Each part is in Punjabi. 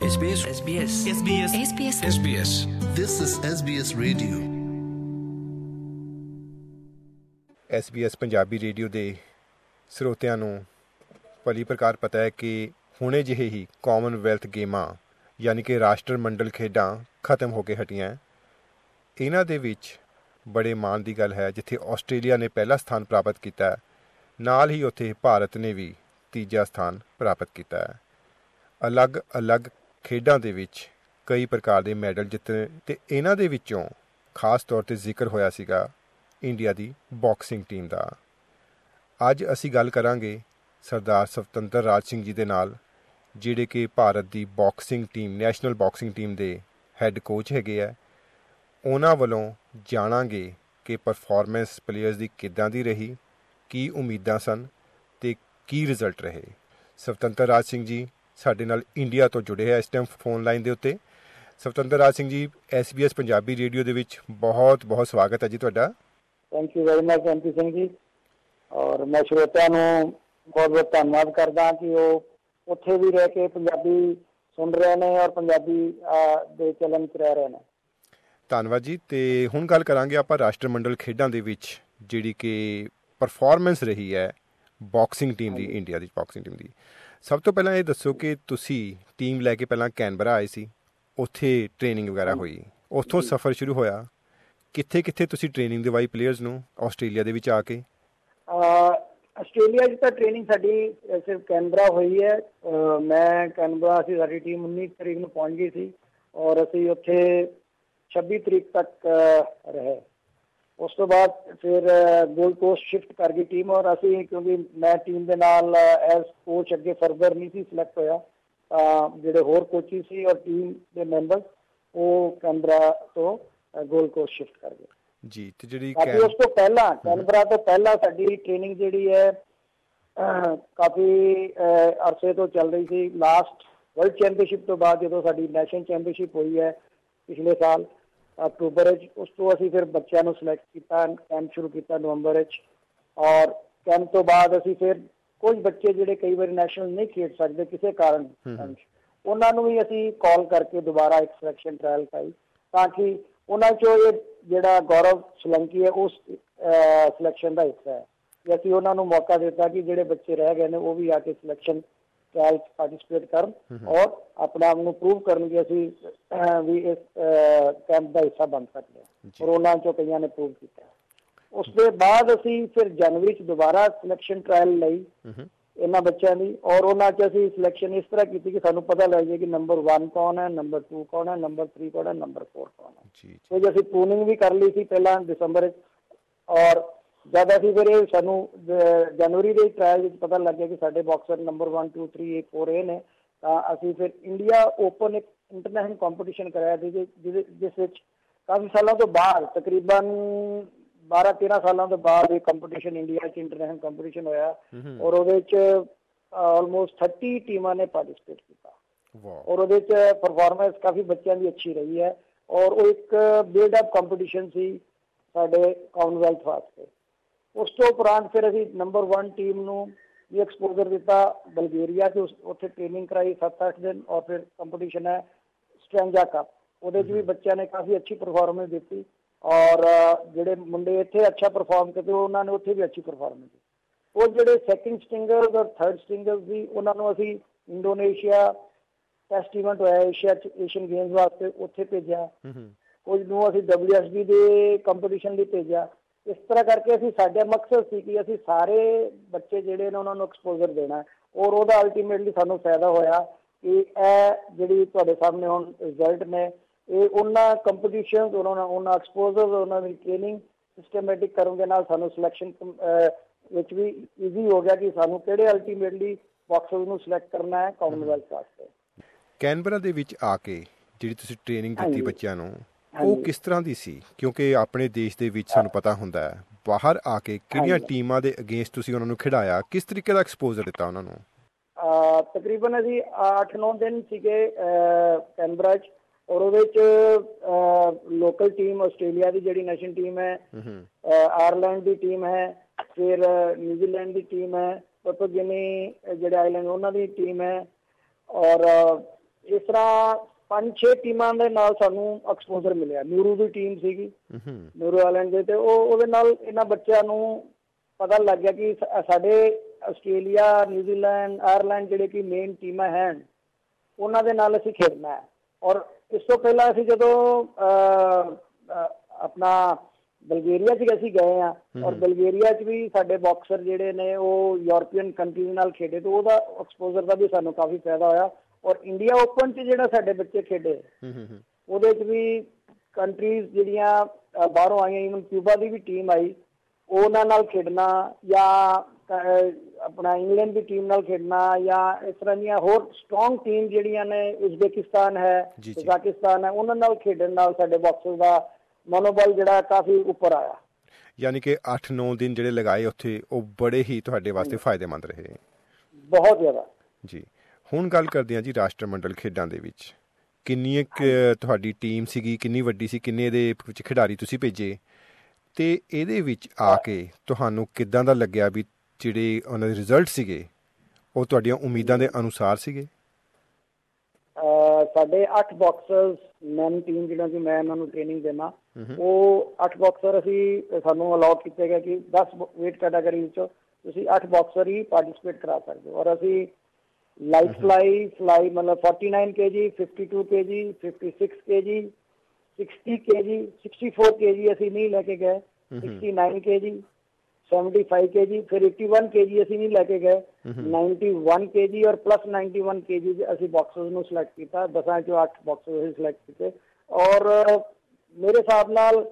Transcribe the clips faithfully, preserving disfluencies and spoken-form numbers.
S B S S B S S B S S B S S B S This is S B S Radio। S B S Punjabi radio ਦੇ ਸਰੋਤਿਆਂ ਨੂੰ ਭਲੀ ਪ੍ਰਕਾਰ ਪਤਾ ਹੈ ਕਿ ਹੁਣੇ ਜਿਹੇ ਹੀ ਕਾਮਨਵੈਲਥ ਗੇਮਾਂ ਯਾਨੀ ਕਿ ਰਾਸ਼ਟਰ ਮੰਡਲ ਖੇਡਾਂ ਖਤਮ ਹੋ ਕੇ ਹਟੀਆਂ। ਇਹਨਾਂ ਦੇ ਵਿੱਚ ਬੜੇ ਮਾਣ ਦੀ ਗੱਲ ਹੈ ਜਿੱਥੇ ਆਸਟ੍ਰੇਲੀਆ ਨੇ ਪਹਿਲਾ ਸਥਾਨ ਪ੍ਰਾਪਤ ਕੀਤਾ, ਨਾਲ ਹੀ ਉੱਥੇ ਭਾਰਤ ਨੇ ਵੀ ਤੀਜਾ ਸਥਾਨ ਪ੍ਰਾਪਤ ਕੀਤਾ ਹੈ। ਅਲੱਗ-ਅਲੱਗ ਖੇਡਾਂ ਦੇ ਵਿੱਚ ਕਈ ਪ੍ਰਕਾਰ ਦੇ ਮੈਡਲ ਜਿੱਤੇ ਅਤੇ ਇਹਨਾਂ ਦੇ ਵਿੱਚੋਂ ਖਾਸ ਤੌਰ 'ਤੇ ਜ਼ਿਕਰ ਹੋਇਆ ਸੀਗਾ ਇੰਡੀਆ ਦੀ ਬਾਕਸਿੰਗ ਟੀਮ ਦਾ। ਅੱਜ ਅਸੀਂ ਗੱਲ ਕਰਾਂਗੇ ਸਰਦਾਰ ਸਵਤੰਤਰ ਰਾਜ ਸਿੰਘ ਜੀ ਦੇ ਨਾਲ, ਜਿਹੜੇ ਕਿ ਭਾਰਤ ਦੀ boxing team national boxing team ਦੇ ਹੈੱਡ ਕੋਚ ਹੈਗੇ ਆ। ਉਹਨਾਂ ਵੱਲੋਂ ਜਾਣਾਂਗੇ ਕਿ ਪਰਫਾਰਮੈਂਸ ਪਲੇਅਰਸ ਦੀ ਕਿੱਦਾਂ ਦੀ ਰਹੀ, ਕੀ ਉਮੀਦਾਂ ਸਨ ਅਤੇ ਕੀ ਰਿਜ਼ਲਟ ਰਹੇ। ਸਵਤੰਤਰ ਰਾਜ ਸਿੰਘ ਜੀ ਸਾਡੇ ਨਾਲ ਇੰਡੀਆ ਤੋਂ ਜੁੜੇ ਹੈ ਇਸ ਟਾਈਮ ਫੋਨ ਲਾਈਨ ਦੇ ਉੱਤੇ। ਸਵਤੰਤਰ Raj Singh ji, S B S Punjabi radio ਦੇ ਵਿੱਚ ਬਹੁਤ ਬਹੁਤ ਸਵਾਗਤ ਹੈ ਜੀ ਤੁਹਾਡਾ। Thank you very much M P Singh ji. ਔਰ ਮੈਂ ਸਰੋਤਿਆਂ ਨੂੰ ਬਹੁਤ ਬਹੁਤ ਧੰਨਵਾਦ ਕਰਦਾ ਕਿ ਉਹ ਉੱਥੇ ਵੀ ਰਹਿ ਕੇ ਪੰਜਾਬੀ ਸੁਣ ਰਹੇ ਨੇ ਔਰ ਪੰਜਾਬੀ ਦੇ ਚਲਨ 'ਚ ਰਹਿ ਰਹੇ ਨੇ। ਧੰਨਵਾਦ ਜੀ। ਅਤੇ ਹੁਣ ਗੱਲ ਕਰਾਂਗੇ ਆਪਾਂ ਰਾਸ਼ਟਰ ਮੰਡਲ ਖੇਡਾਂ ਦੇ ਵਿੱਚ ਜਿਹੜੀ ਕਿ ਪਰਫਾਰਮੈਂਸ ਰਹੀ ਹੈ ਬਾਕਸਿੰਗ ਟੀਮ ਦੀ, ਇੰਡੀਆ ਦੀ ਬਾਕਸਿੰਗ ਟੀਮ ਦੀ। ਸਭ ਤੋਂ ਪਹਿਲਾਂ ਇਹ ਦੱਸੋ ਕਿ ਤੁਸੀਂ ਟੀਮ ਲੈ ਕੇ ਪਹਿਲਾਂ ਕੈਨਬਰਾ ਆਏ ਸੀ, ਉੱਥੇ ਟ੍ਰੇਨਿੰਗ ਵਗੈਰਾ ਹੋਈ, ਉੱਥੋਂ ਸਫ਼ਰ ਸ਼ੁਰੂ ਹੋਇਆ। ਕਿੱਥੇ ਕਿੱਥੇ ਤੁਸੀਂ ਟ੍ਰੇਨਿੰਗ ਦਿਵਾਈ ਪਲੇਅਰਸ ਨੂੰ ਆਸਟ੍ਰੇਲੀਆ ਦੇ ਵਿੱਚ ਆ ਕੇ? ਆਸਟ੍ਰੇਲੀਆ 'ਚ ਤਾਂ ਟ੍ਰੇਨਿੰਗ ਸਾਡੀ ਸਿਰਫ ਕੈਨਬਰਾ ਹੋਈ ਹੈ। ਮੈਂ ਕੈਨਬਰਾ ਅਸੀਂ ਸਾਡੀ ਟੀਮ ਉੱਨੀ ਤਰੀਕ ਨੂੰ ਪਹੁੰਚ ਗਈ ਸੀ ਔਰ ਅਸੀਂ ਉੱਥੇ ਛੱਬੀ ਤਰੀਕ ਤੱਕ ਰਹੇ। ਉਸ ਤੋਂ ਬਾਅਦ ਫਿਰ ਗੋਲਡ ਕੋਸਟ ਸ਼ਿਫਟ ਕਰ ਗਈ ਟੀਮ ਔਰ ਅਸੀਂ, ਕਿਉਂਕਿ ਮੈਂ ਟੀਮ ਦੇ ਨਾਲ ਐਜ਼ ਕੋਚ ਅੱਗੇ ਫਰਦਰ ਨਹੀਂ ਸੀ ਸਿਲੈਕਟ ਹੋਇਆ, ਤਾਂ ਜਿਹੜੇ ਹੋਰ ਕੋਚੀ ਸੀ ਔਰ ਟੀਮ ਦੇ ਮੈਂਬਰ ਉਹ ਕੈਨਬਰਾ ਤੋਂ ਗੋਲਡ ਕੋਸਟ ਸ਼ਿਫਟ ਕਰ ਗਏ ਜੀ। ਤੇ ਜਿਹੜੀ ਉਸ ਤੋਂ ਪਹਿਲਾਂ ਕੈਨਬਰਾ ਤੋਂ ਪਹਿਲਾਂ ਸਾਡੀ ਟ੍ਰੇਨਿੰਗ ਜਿਹੜੀ ਹੈ ਕਾਫੀ ਅਰਸੇ ਤੋਂ ਚੱਲ ਰਹੀ ਸੀ। ਲਾਸਟ ਵਰਲਡ ਚੈਂਪੀਅਨਸ਼ਿਪ ਤੋਂ ਬਾਅਦ ਜਦੋਂ ਸਾਡੀ ਨੈਸ਼ਨਲ ਚੈਂਪੀਅਨਸ਼ਿਪ ਹੋਈ ਹੈ ਪਿਛਲੇ ਸਾਲ ਅਕਤੂਬਰ ਵਿੱਚ, ਉਸ ਤੋਂ ਅਸੀਂ ਫਿਰ ਬੱਚਿਆਂ ਨੂੰ ਸਿਲੈਕਟ ਕੀਤਾ, ਕੈਂਪ ਸ਼ੁਰੂ ਕੀਤਾ ਨਵੰਬਰ ਵਿੱਚ। ਔਰ ਕੈਂਪ ਤੋਂ ਬਾਅਦ ਅਸੀਂ ਫਿਰ ਕੁਝ ਬੱਚੇ ਜਿਹੜੇ ਕਈ ਵਾਰੀ ਨੈਸ਼ਨਲ ਨਹੀਂ ਖੇਡ ਸਕਦੇ ਕਿਸੇ ਕਾਰਨ, ਉਹਨਾਂ ਨੂੰ ਵੀ ਅਸੀਂ ਕਾਲ ਕਰਕੇ ਦੁਬਾਰਾ ਇੱਕ ਸਿਲੈਕਸ਼ਨ ਟਰਾਇਲ ਕਰਾਈ ਤਾਂ ਕਿ ਉਹਨਾਂ 'ਚੋਂ ਇਹ ਜਿਹੜਾ ਗੌਰਵ ਸੋਲੰਕੀ ਹੈ ਉਸ ਸਿਲੈਕਸ਼ਨ ਦਾ ਹਿੱਸਾ ਹੈ। ਕਿ ਅਸੀਂ ਉਹਨਾਂ ਨੂੰ ਮੌਕਾ ਦਿੱਤਾ ਕਿ ਜਿਹੜੇ ਬੱਚੇ ਰਹਿ ਗਏ ਨੇ ਉਹ ਵੀ ਆ ਕੇ ਸਿਲੈਕਸ਼ਨ ਟਰਾਇਲ 'ਚ ਪਾਰਟੀਸਪੇਟ ਕਰਨ ਔਰ ਆਪਣੇ ਆਪ ਨੂੰ ਪ੍ਰੂਵ ਕਰਨ ਕਿ ਅਸੀਂ ਵੀ ਇਸ ਕੈਂਪ ਦਾ ਹਿੱਸਾ ਬਣ ਸਕਦੇ ਹਾਂ। ਔਰ ਉਹਨਾਂ 'ਚੋਂ ਕਈਆਂ ਨੇ ਪ੍ਰੂਵ ਕੀਤਾ। ਉਸ ਦੇ ਬਾਅਦ ਅਸੀਂ ਫਿਰ ਜਨਵਰੀ 'ਚ ਦੁਬਾਰਾ ਸਿਲੈਕਸ਼ਨ ਟਰਾਇਲ ਲਈ ਇਹਨਾਂ ਬੱਚਿਆਂ ਦੀ ਔਰ ਉਹਨਾਂ 'ਚ ਅਸੀਂ ਸਿਲੈਕਸ਼ਨ ਇਸ ਤਰ੍ਹਾਂ ਕੀਤੀ ਕਿ ਸਾਨੂੰ ਪਤਾ ਲੱਗ ਜਾਏ ਕਿ ਨੰਬਰ ਵਨ ਕੌਣ ਹੈ, ਨੰਬਰ ਟੂ ਕੌਣ ਹੈ, ਨੰਬਰ ਥਰੀ ਕੌਣ ਹੈ, ਨੰਬਰ ਫੋਰ ਕੌਣ ਹੈ। ਤੇ ਅਸੀਂ ਪੂਨਿੰਗ ਵੀ ਕਰ ਲਈ ਸੀ ਪਹਿਲਾਂ ਦਸੰਬਰ ਵਿੱਚ ਔਰ ਜਦ ਅਸੀਂ ਫਿਰ ਇਹ ਸਾਨੂੰ ਜਨਵਰੀ ਦੇ ਟਰਾਇਲ ਵਿੱਚ ਪਤਾ ਲੱਗਿਆ ਕਿ ਸਾਡੇ boxer number one two three four ਇਹ ਨੇ, ਤਾਂ ਅਸੀਂ ਫਿਰ ਇੰਡੀਆ ਓਪਨ ਇੱਕ ਇੰਟਰਨੈਸ਼ਨਲ ਕੰਪੀਟੀਸ਼ਨ ਕਰਾਇਆ ਜਿਹਦੇ ਜਿਸ ਵਿੱਚ ਕਾਫੀ ਸਾਲਾਂ ਤੋਂ ਬਾਅਦ, ਤਕਰੀਬਨ ਬਾਰਾਂ ਤੇਰਾਂ ਸਾਲਾਂ ਤੋਂ ਬਾਅਦ ਇਹ ਕੰਪੀਟੀਸ਼ਨ ਇੰਡੀਆ 'ਚ ਇੰਟਰਨੈਸ਼ਨਲ ਕੰਪੀਟੀਸ਼ਨ ਹੋਇਆ ਔਰ ਉਹਦੇ 'ਚ ਆਲਮੋਸਟ ਥਰਟੀ ਟੀਮਾਂ ਨੇ ਪਾਰਟੀਸਪੇਟ ਕੀਤਾ ਔਰ ਉਹਦੇ 'ਚ ਪਰਫਾਰਮੈਂਸ ਕਾਫੀ ਬੱਚਿਆਂ ਦੀ ਅੱਛੀ ਰਹੀ ਹੈ ਔਰ ਉਹ ਇੱਕ ਬਿਲਡ ਅਪ ਕੰਪੀਟੀਸ਼ਨ ਸੀ ਸਾਡੇ ਕਾਮਨਵੈਲਥ ਵਾਸਤੇ। ਉਸ ਤੋਂ ਉਪਰੰਤ ਫਿਰ ਅਸੀਂ ਨੰਬਰ ਵਨ ਟੀਮ ਨੂੰ ਵੀ ਐਕਸਪੋਜ਼ਰ ਦਿੱਤਾ ਬਲਗੇਰੀਆ 'ਚ, ਉੱਥੇ ਟ੍ਰੇਨਿੰਗ ਕਰਾਈ ਸੱਤ ਅੱਠ ਦਿਨ ਔਰ ਫਿਰ ਕੰਪੀਟੀਸ਼ਨ ਹੈ ਸਟ੍ਰੈਂਜਾ ਕੱਪ, ਉਹਦੇ 'ਚ ਵੀ ਬੱਚਿਆਂ ਨੇ ਕਾਫੀ ਅੱਛੀ ਪਰਫਾਰਮੈਂਸ ਦਿੱਤੀ ਔਰ ਜਿਹੜੇ ਮੁੰਡੇ ਇੱਥੇ ਅੱਛਾ ਪਰਫਾਰਮ ਕੀਤੇ ਉਹਨਾਂ ਨੇ ਉੱਥੇ ਵੀ ਅੱਛੀ ਪਰਫਾਰਮੈਂਸ ਦਿੱਤੀ। ਉਹ ਜਿਹੜੇ ਸੈਕਿੰਡ ਸਟਿੰਗਰਸ ਔਰ ਥਰਡ ਸਟਿੰਗਰਸ ਸੀ ਉਹਨਾਂ ਨੂੰ ਅਸੀਂ ਇੰਡੋਨੇਸ਼ੀਆ ਟੈਸਟ ਇਵੈਂਟ ਹੋਇਆ ਏਸ਼ੀਆ 'ਚ ਏਸ਼ੀਅਨ ਗੇਮਸ ਵਾਸਤੇ, ਉੱਥੇ ਭੇਜਿਆ। ਕੁਝ ਨੂੰ ਅਸੀਂ ਡਬਲਿਊ ਐਸ ਬੀ ਦੇ ਕੰਪੀਟੀਸ਼ਨ ਲਈ ਭੇਜਿਆ। ਇਸ ਤਰ੍ਹਾਂ ਕਰਕੇ ਅਸੀਂ, ਸਾਡਾ ਮਕਸਦ ਸੀ ਕਿ ਅਸੀਂ ਸਾਰੇ ਬੱਚੇ ਜਿਹੜੇ ਨੇ ਉਹਨਾਂ ਨੂੰ ਐਕਸਪੋਜ਼ਰ ਦੇਣਾ ਔਰ ਉਹਦਾ ਅਲਟੀਮੇਟਲੀ ਸਾਨੂੰ ਫਾਇਦਾ ਹੋਇਆ ਕਿ ਇਹ ਜਿਹੜੀ ਤੁਹਾਡੇ ਸਾਹਮਣੇ ਹੁਣ ਰਿਜ਼ਲਟ ਨੇ ਇਹ ਉਹਨਾਂ ਕੰਪੀਟੀਸ਼ਨ, ਉਹਨਾਂ ਉਹਨਾਂ ਐਕਸਪੋਜ਼ਰ, ਉਹਨਾਂ ਦੀ ਟ੍ਰੇਨਿੰਗ ਸਿਸਟਮੈਟਿਕ ਕਰਨ ਦੇ ਨਾਲ ਸਾਨੂੰ ਸਿਲੈਕਸ਼ਨ ਵਿੱਚ ਵੀ ਈਜ਼ੀ ਹੋ ਗਿਆ ਕਿ ਸਾਨੂੰ ਕਿਹੜੇ ਅਲਟੀਮੇਟਲੀ ਬਾਕਸਰਸ ਨੂੰ ਸਿਲੈਕਟ ਕਰਨਾ ਹੈ ਕਾਮਨਵੈਲਥ ਵਾਸਤੇ। ਕੈਨਬਰਾ ਦੇ ਵਿੱਚ ਆ ਕੇ ਜਿਹੜੀ ਤੁਸੀਂ ਟ੍ਰੇਨਿੰਗ ਦਿੱਤੀ ਬੱਚਿਆਂ ਨੂੰ, ਉਹ ਕਿਸ ਤਰ੍ਹਾਂ ਦੀ ਸੀ? ਕਿਉਂਕਿ ਆਪਣੇ ਦੇਸ਼ ਦੇ ਵਿੱਚ ਸਾਨੂੰ ਪਤਾ ਹੁੰਦਾ ਹੈ ਬਾਹਰ ਆ ਕੇ ਕਿਹੜੀਆਂ ਟੀਮਾਂ ਦੇ ਅਗੇਂਸਟ ਤੁਸੀਂ ਉਹਨਾਂ ਨੂੰ ਖਿਡਾਇਆ, ਕਿਸ ਤਰੀਕੇ ਦਾ ਐਕਸਪੋਜ਼ਰ ਦਿੱਤਾ ਉਹਨਾਂ ਨੂੰ? ਤਕਰੀਬਨ ਅਸੀਂ ਅੱਠ ਨੌ ਦਿਨ ਸੀਗੇ ਕੈਨਬਰਾ 'ਚ ਔਰ ਉਹਦੇ 'ਚ ਲੋਕਲ ਟੀਮ ਆਸਟ੍ਰੇਲੀਆ ਦੀ ਜਿਹੜੀ ਨੈਸ਼ਨਲ ਟੀਮ ਹੈ, ਆਇਰਲੈਂਡ ਦੀ ਟੀਮ ਹੈ, ਫਿਰ ਨਿਊਜ਼ੀਲੈਂਡ ਦੀ ਟੀਮ ਹੈ, ਪਪੂਆ ਗਿਨੀ ਜਿਹੜੇ ਆਈਲੈਂਡ ਉਹਨਾਂ ਦੀ ਟੀਮ ਹੈ ਔਰ ਇਸ ਤਰ੍ਹਾਂ ਪੰਜ ਛੇ ਟੀਮਾਂ ਦੇ ਨਾਲ ਸਾਨੂੰ ਐਕਸਪੋਜ਼ਰ ਮਿਲਿਆ। ਨੂਰੂ ਦੀ ਟੀਮ ਸੀਗੀ, ਨੂਰੂ ਆਇਲੈਂਡ ਦੇ, ਤੇ ਉਹ ਉਹਦੇ ਨਾਲ ਇਹਨਾਂ ਬੱਚਿਆਂ ਨੂੰ ਪਤਾ ਲੱਗ ਗਿਆ ਕਿ ਸਾਡੇ ਆਸਟ੍ਰੇਲੀਆ, ਨਿਊਜ਼ੀਲੈਂਡ, ਆਇਰਲੈਂਡ ਜਿਹੜੇ ਕਿ ਮੇਨ ਟੀਮਾਂ ਹਨ, ਉਹਨਾਂ ਦੇ ਨਾਲ ਅਸੀਂ ਖੇਡਣਾ ਹੈ। ਔਰ ਇਸ ਤੋਂ ਪਹਿਲਾਂ ਅਸੀਂ ਜਦੋਂ ਆਪਣਾ ਬਲਗੇਰੀਆ 'ਚ ਅਸੀਂ ਗਏ ਹਾਂ, ਔਰ ਬਲਗੇਰੀਆ 'ਚ ਵੀ ਸਾਡੇ ਬਾਕਸਰ ਜਿਹੜੇ ਨੇ ਉਹ ਯੂਰਪੀਅਨ ਕੰਟਰੀਜ਼ ਨਾਲ ਖੇਡੇ, ਤੇ ਉਹਦਾ ਐਕਸਪੋਜ਼ਰ ਦਾ ਵੀ ਸਾਨੂੰ ਕਾਫੀ ਫਾਇਦਾ ਹੋਇਆ। ਔਰ ਇੰਡੀਆ ਓਪਨ 'ਚ ਜਿਹੜਾ ਸਾਡੇ ਬੱਚੇ ਖੇਡੇ, ਉਹਦੇ 'ਚ ਵੀ ਕੰਟਰੀਜ਼ ਜਿਹੜੀਆਂ ਬਾਹਰੋਂ ਆਈਆਂ, ਈਵਨ ਕਿਊਬਾ ਦੀ ਵੀ ਟੀਮ ਆਈ, ਉਹਨਾਂ ਨਾਲ ਖੇਡਣਾ, ਜਾਂ ਆਪਣਾ ਇੰਗਲੈਂਡ ਦੀ ਟੀਮ ਨਾਲ ਖੇਡਣਾ, ਜਾਂ ਇਸ ਤਰ੍ਹਾਂ ਦੀਆਂ ਹੋਰ ਸਟਰੋਂਗ ਟੀਮ ਜਿਹੜੀਆਂ ਨੇ, ਉਜ਼ਬੇਕਿਸਤਾਨ ਹੈ, ਕਜ਼ਾਕਿਸਤਾਨ ਹੈ, ਉਹਨਾਂ ਨਾਲ ਖੇਡਣ ਨਾਲ ਸਾਡੇ ਬਾਕਸਰ ਦਾ ਮਨੋਬਲ ਜਿਹੜਾ ਕਾਫੀ ਉੱਪਰ ਆਇਆ। ਯਾਨੀ ਕਿ ਅੱਠ ਨੌ ਦਿਨ ਜਿਹੜੇ ਲਗਾਏ ਉੱਥੇ, ਉਹ ਬੜੇ ਹੀ ਤੁਹਾਡੇ ਵਾਸਤੇ ਫਾਇਦੇਮੰਦ ਰਹੇ। ਬਹੁਤ ਜ਼ਿਆਦਾ ਜੀ। ਹੁਣ ਗੱਲ ਕਰਦੇ ਹਾਂ ਜੀ ਰਾਸ਼ਟਰ ਮੰਡਲ ਖੇਡਾਂ ਦੇ ਵਿੱਚ ਕਿੰਨੀ ਤੁਹਾਡੀ ਟੀਮ ਸੀਗੀ, ਕਿੰਨੀ ਵੱਡੀ ਸੀ, ਕਿੰਨੇ ਇਹਦੇ ਵਿੱਚ ਖਿਡਾਰੀ ਤੁਸੀਂ ਭੇਜੇ, ਤੇ ਇਹਦੇ ਵਿੱਚ ਆ ਕੇ ਤੁਹਾਨੂੰ ਕਿੱਦਾਂ ਦਾ ਲੱਗਿਆ ਵੀ ਜਿਹੜੇ ਉਹਨਾਂ ਦੇ ਰਿਜ਼ਲਟ ਸੀਗੇ ਉਹ ਤੁਹਾਡੀਆਂ ਉਮੀਦਾਂ ਦੇ ਅਨੁਸਾਰ ਸੀਗੇ? ਸਾਡੇ ਅੱਠ ਬਾਕਸਰਸ ਮੈਨ ਟੀਮ ਜਿਹੜਾ ਕਿ ਮੈਂ ਇਹਨਾਂ ਨੂੰ ਟ੍ਰੇਨਿੰਗ ਦੇਣਾ, ਉਹ ਅੱਠ ਬਾਕਸਰ ਅਸੀਂ ਸਾਨੂੰ ਅਲਾਉ ਕੀਤੇ ਗਏ ਕਿ ਦਸ ਵੇਟ ਕੈਟਾਗਰੀ ਵਿੱਚੋਂ ਤੁਸੀਂ ਅੱਠ ਬਾਕਸਰ ਹੀ ਪਾਰਟੀਸਪੇਟ ਕਰਾ ਸਕਦੇ ਹੋ। ਔਰ ਅਸੀਂ ਲਾਈਟ ਫਲਾਈ ਫਲਾਈ ਮਤਲਬ forty nine K G, fifty to K G, fifty six K ਜੀ, ਸਿਕਸਟੀ ਕੇ ਜੀ, ਸਿਕਸਟੀ ਫੋਰ ਕੇ ਜੀ ਅਸੀਂ ਨਹੀਂ ਲੈ ਕੇ ਗਏ, ਸਿਕਸਟੀ ਨਾਈਨ ਕੇ ਜੀ, ਸੈਵਨਟੀ ਫਾਈਵ ਕੇ ਜੀ, ਫਿਰ ਏਟੀ ਵਨ ਕੇ ਜੀ ਅਸੀਂ ਨਹੀਂ ਲੈ ਕੇ ਗਏ, ਨਾਈਨਟੀ ਵਨ ਕੇ ਜੀ ਔਰ ਪਲੱਸ ਨਾਈਨਟੀ ਵਨ ਕੇ ਜੀ ਅਸੀਂ ਬਾਕਸਰਸ ਨੂੰ ਸਿਲੈਕਟ ਕੀਤਾ। ਦਸਾਂ ਚੋਂ ਅੱਠ ਬਾਕਸਰਸ ਅਸੀਂ ਸਿਲੈਕਟ ਕੀਤੇ, ਔਰ ਮੇਰੇ ਹਿਸਾਬ ਨਾਲ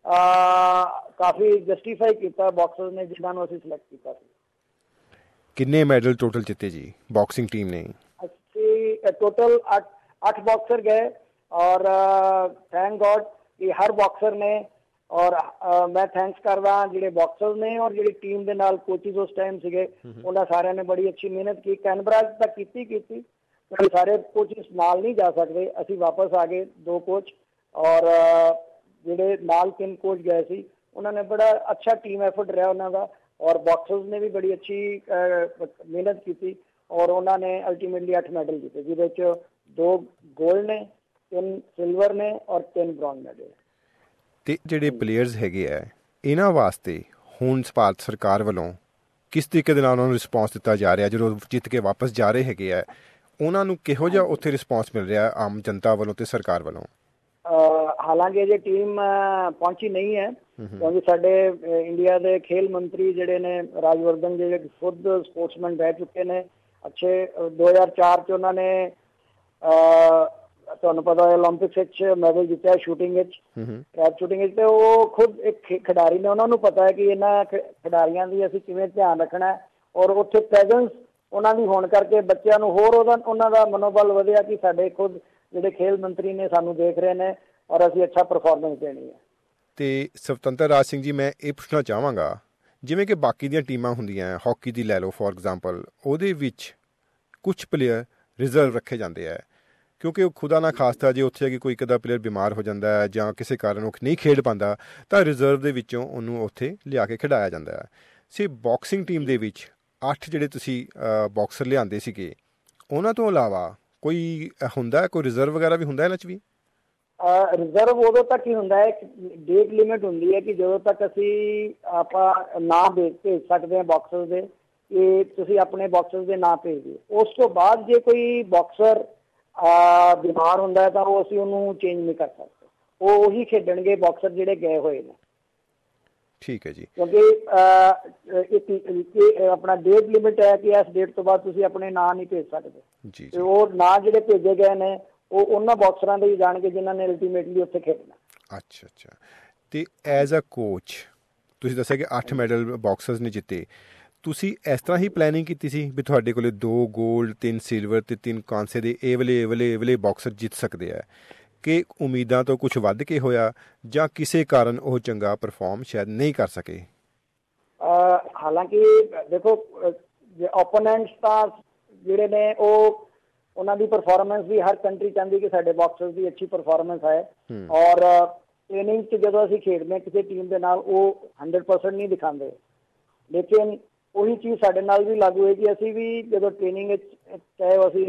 ਕਾਫੀ ਜਸਟੀਫਾਈ ਕੀਤਾ ਬਾਕਸਰਸ ਨੇ ਜਿਨ੍ਹਾਂ ਨੂੰ ਅਸੀਂ ਸਿਲੈਕਟ ਕੀਤਾ ਸੀ। ਕਿੰਨੇ ਮੈਡਲ ਟੋਟਲ ਜਿੱਤੇ ਜੀ ਬਾਕਸਿੰਗ ਟੀਮ ਨੇ? ਅਸੀਂ ਟੋਟਲ ਅੱਠ ਅੱਠ ਬਾਕਸਰ ਗਏ, ਔਰ ਥੈਂਕ ਗॉड ਕਿ ਹਰ ਬਾਕਸਰ ਨੇ, ਔਰ ਮੈਂ ਥੈਂਕਸ ਕਰਦਾ ਜਿਹੜੇ ਬਾਕਸਰਸ ਨੇ ਔਰ ਜਿਹੜੀ ਟੀਮ ਦੇ ਨਾਲ ਕੋਚਿਸ ਉਸ ਟਾਈਮ ਸੀਗੇ, ਉਹਨਾਂ ਸਾਰਿਆਂ ਨੇ ਬੜੀ ਅੱਛੀ ਮਿਹਨਤ ਕੀਤੀ। ਕੈਨਬਰਾ ਤੱਕ ਕੀਤੀ ਕੀਤੀ ਪਰ ਸਾਰੇ ਕੋਚਿਸ ਨਾਲ ਨਹੀਂ ਜਾ ਸਕਦੇ, ਅਸੀਂ ਵਾਪਸ ਆ ਗਏ ਦੋ ਕੋਚ, ਔਰ ਜਿਹੜੇ ਨਾਲ ਤਿੰਨ ਕੋਚ ਗਏ ਸੀ ਉਹਨਾਂ ਨੇ ਬੜਾ ਅੱਛਾ ਟੀਮ ਐਫਰਟ ਰਿਹਾ ਉਹਨਾਂ ਦਾ, ਔਰ ਬਾਕਸਰਸ ਨੇ ਵੀ ਬੜੀ ਅੱਛੀ ਮਿਹਨਤ ਕੀਤੀ, ਔਰ ਉਹਨਾਂ ਨੇ ਅਲਟੀਮੇਟਲੀ ਅੱਠ ਮੈਡਲ ਜਿੱਤੇ, ਜਿਹਦੇ 'ਚ ਦੋ ਗੋਲਡ ਨੇ, ਤਿੰਨ ਸਿਲਵਰ ਨੇ ਔਰ ਤਿੰਨ ਬ੍ਰੌਂਜ਼ ਮੈਡਲ। ਤੇ ਜਿਹੜੇ ਪਲੇਅਰਸ ਹੈਗੇ ਆ ਇਹਨਾਂ ਵਾਸਤੇ ਹੁਣ ਭਾਰਤ ਸਰਕਾਰ ਵੱਲੋਂ ਕਿਸ ਤਰੀਕੇ ਦੇ ਨਾਲ ਉਹਨਾਂ ਨੂੰ ਰਿਸਪੌਂਸ ਦਿੱਤਾ ਜਾ ਰਿਹਾ? ਜਦੋਂ ਜਿੱਤ ਕੇ ਵਾਪਸ ਜਾ ਰਹੇ ਹੈਗੇ ਆ, ਉਹਨਾਂ ਨੂੰ ਕਿਹੋ ਜਿਹਾ ਉੱਥੇ ਰਿਸਪੌਂਸ ਮਿਲ ਰਿਹਾ ਆਮ ਜਨਤਾ ਵੱਲੋਂ ਤੇ ਸਰਕਾਰ ਵੱਲੋਂ? ਹਾਲਾਂਕਿ ਅਜੇ ਟੀਮ ਪਹੁੰਚੀ ਨਹੀਂ ਹੈ, ਕਿਉਂਕਿ ਸਾਡੇ ਇੰਡੀਆ ਦੇ ਖੇਲ ਮੰਤਰੀ ਜਿਹੜੇ ਨੇ ਰਾਜਵਰਧਨ ਜਿਹੜੇ ਖੁਦ ਸਪੋਰਟਸਮੈਨ ਰਹਿ ਚੁੱਕੇ ਨੇ ਅੱਛੇ, ਦੋ ਹਜ਼ਾਰ ਚਾਰ 'ਚ ਉਹਨਾਂ ਨੇ ਤੁਹਾਨੂੰ ਪਤਾ ਹੈ ਓਲੰਪਿਕਸ ਵਿੱਚ ਮੈਡਲ ਜਿੱਤਿਆ ਸ਼ੂਟਿੰਗ ਵਿੱਚ, ਟਰੈਕ ਸ਼ੂਟਿੰਗ ਵਿੱਚ, ਤੇ ਉਹ ਖੁਦ ਇੱਕ ਖਿਡਾਰੀ ਨੇ, ਉਹਨਾਂ ਨੂੰ ਪਤਾ ਹੈ ਕਿ ਇਹਨਾਂ ਖਿਡਾਰੀਆਂ ਦੀ ਅਸੀਂ ਕਿਵੇਂ ਧਿਆਨ ਰੱਖਣਾ ਹੈ, ਔਰ ਉੱਥੇ ਪ੍ਰੈਜ਼ੈਂਸ ਉਹਨਾਂ ਦੀ ਹੋਣ ਕਰਕੇ ਬੱਚਿਆਂ ਨੂੰ ਹੋਰ ਉਹਦਾ ਉਹਨਾਂ ਦਾ ਮਨੋਬਲ ਵਧਿਆ ਕਿ ਸਾਡੇ ਖੁਦ ਜਿਹੜੇ ਖੇਲ ਮੰਤਰੀ ਨੇ ਸਾਨੂੰ ਦੇਖ ਰਹੇ ਨੇ ਔਰ ਅਸੀਂ ਅੱਛਾ ਪਰਫਾਰਮੈਂਸ ਦੇਣੀ ਹੈ। ਤੇ ਸਵਤੰਤਰ ਰਾਜ ਸਿੰਘ ਜੀ, ਮੈਂ ਇਹ ਪੁੱਛਣਾ ਚਾਹਾਂਗਾ, ਜਿਵੇਂ ਕਿ ਬਾਕੀ ਦੀਆਂ ਟੀਮਾਂ ਹੁੰਦੀਆਂ, ਹਾਕੀ ਦੀ ਲੈ ਲਓ ਫੋਰ ਐਗਜ਼ਾਮਪਲ, ਉਹਦੇ ਵਿੱਚ ਕੁਛ ਪਲੇਅਰ ਰਿਜ਼ਰਵ ਰੱਖੇ ਜਾਂਦੇ ਹੈ ਕਿਉਂਕਿ ਉਹ ਖੁਦਾ ਨਾ ਖਾਸਤਾ ਜੇ ਉੱਥੇ ਕਿ ਕੋਈ ਇੱਕ ਅੱਧਾ ਪਲੇਅਰ ਬਿਮਾਰ ਹੋ ਜਾਂਦਾ ਹੈ ਜਾਂ ਕਿਸੇ ਕਾਰਨ ਉਹ ਨਹੀਂ ਖੇਡ ਪਾਉਂਦਾ, ਤਾਂ ਰਿਜ਼ਰਵ ਦੇ ਵਿੱਚੋਂ ਉਹਨੂੰ ਉੱਥੇ ਲਿਆ ਕੇ ਖਿਡਾਇਆ ਜਾਂਦਾ ਹੈ। ਸੇ ਬਾਕਸਿੰਗ ਟੀਮ ਦੇ ਵਿੱਚ ਅੱਠ ਜਿਹੜੇ ਤੁਸੀਂ ਬਾਕਸਰ ਲਿਆਂਦੇ ਸੀਗੇ, ਉਹਨਾਂ ਤੋਂ ਇਲਾਵਾ ਕੋਈ ਹੁੰਦਾ, ਕੋਈ ਰਿਜ਼ਰਵ ਵਗੈਰਾ ਵੀ ਹੁੰਦਾ ਇਹਨਾਂ 'ਚ ਵੀ? ਰਿਜ਼ਰਵ ਉਦੋਂ ਤੱਕ ਹੀ ਹੁੰਦਾ ਹੈ, ਡੇਟ ਲਿਮਿਟ ਹੁੰਦੀ ਹੈ ਕਿ ਜਦੋਂ ਤੱਕ ਅਸੀਂ ਆਪਾਂ ਨਾਂ ਭੇਜ ਸਕਦੇ ਹਾਂ ਬਾਕਸਰ ਦੇ, ਕਿ ਤੁਸੀਂ ਆਪਣੇ ਬਾਕਸਰ ਦੇ ਨਾਂ ਭੇਜ ਦਿਓ। ਉਸ ਤੋਂ ਬਾਅਦ ਜੇ ਕੋਈ ਬਾਕਸਰ ਬਿਮਾਰ ਹੁੰਦਾ ਹੈ ਤਾਂ ਉਹ ਅਸੀਂ ਉਹਨੂੰ ਚੇਂਜ ਨਹੀਂ ਕਰ ਸਕਦੇ, ਉਹ ਉਹੀ ਖੇਡਣਗੇ ਬਾਕਸਰ ਜਿਹੜੇ ਗਏ ਹੋਏ ਨੇ। ਠੀਕ ਹੈ ਜੀ। ਕਿਉਂਕਿ ਆਪਣਾ ਡੇਟ ਲਿਮਿਟ ਹੈ ਕਿ ਇਸ ਡੇਟ ਤੋਂ ਬਾਅਦ ਤੁਸੀਂ ਆਪਣੇ ਨਾਂ ਨਹੀਂ ਭੇਜ ਸਕਦੇ ਜੀ, ਤੇ ਉਹ ਨਾਂ ਜਿਹੜੇ ਭੇਜੇ ਗਏ ਨੇ ਉਹ ਉਹਨਾਂ ਬਾਕਸਰਾਂ ਦੇ ਹੀ ਜਾਣਗੇ ਜਿਨ੍ਹਾਂ ਨੇ ਅਲਟੀਮੇਟਲੀ ਉੱਥੇ ਖੇਡਣਾ। ਅੱਛਾ ਅੱਛਾ। ਤੇ ਐਜ਼ ਅ ਕੋਚ ਤੁਸੀਂ ਦੱਸਿਆ ਕਿ ਅੱਠ ਮੈਡਲ ਬਾਕਸਰਸ ਨੇ ਜਿੱਤੇ, ਤੁਸੀਂ ਇਸ ਤਰ੍ਹਾਂ ਹੀ ਪਲੈਨਿੰਗ ਕੀਤੀ ਸੀ ਵੀ ਤੁਹਾਡੇ ਕੋਲ ਦੋ ਗੋਲਡ, ਤਿੰਨ ਸਿਲਵਰ ਤੇ ਤਿੰਨ ਕਾਂਸੇ ਦੇ ਇਹ ਵਾਲੇ ਇਹ ਵਾਲੇ ਇਹ ਵਾਲੇ ਬਾਕਸਰ ਜਿੱਤ ਸਕਦੇ ਆ, ਕਿ ਉਮੀਦਾਂ ਤੋਂ ਕੁਛ ਵੱਧ ਕੇ ਹੋਇਆ ਜਾਂ ਕਿਸੇ ਕਾਰਨ ਉਹ ਚੰਗਾ ਪਰਫਾਰਮ ਸ਼ਾਇਦ ਨਹੀਂ ਕਰ ਸਕੇ? ਹਾਲਾਂਕਿ ਦੇਖੋ, ਓਪੋਨੈਂਟਸ ਤਾਂ ਜਿਹੜੇ ਨੇ ਉਹ ਉਹਨਾਂ ਦੀ ਪਰਫਾਰਮੈਂਸ ਵੀ ਹਰ ਕੰਟਰੀ ਚਾਹੁੰਦੀ ਕਿ ਸਾਡੇ ਬਾਕਸਰਸ ਦੀ ਅੱਛੀ ਪਰਫਾਰਮੈਂਸ ਆਏ, ਔਰ ਟ੍ਰੇਨਿੰਗ 'ਚ ਜਦੋਂ ਅਸੀਂ ਖੇਡਦੇ ਹਾਂ ਕਿਸੇ ਟੀਮ ਦੇ ਨਾਲ ਉਹ ਹੰਡਰਡ ਪਰਸੈਂਟ ਨਹੀਂ ਦਿਖਾਉਂਦੇ, ਲੇਕਿਨ ਉਹੀ ਚੀਜ਼ ਸਾਡੇ ਨਾਲ ਵੀ ਲਾਗੂ ਹੈ ਕਿ ਅਸੀਂ ਵੀ ਜਦੋਂ ਟ੍ਰੇਨਿੰਗ ਵਿੱਚ ਚਾਹੇ ਅਸੀਂ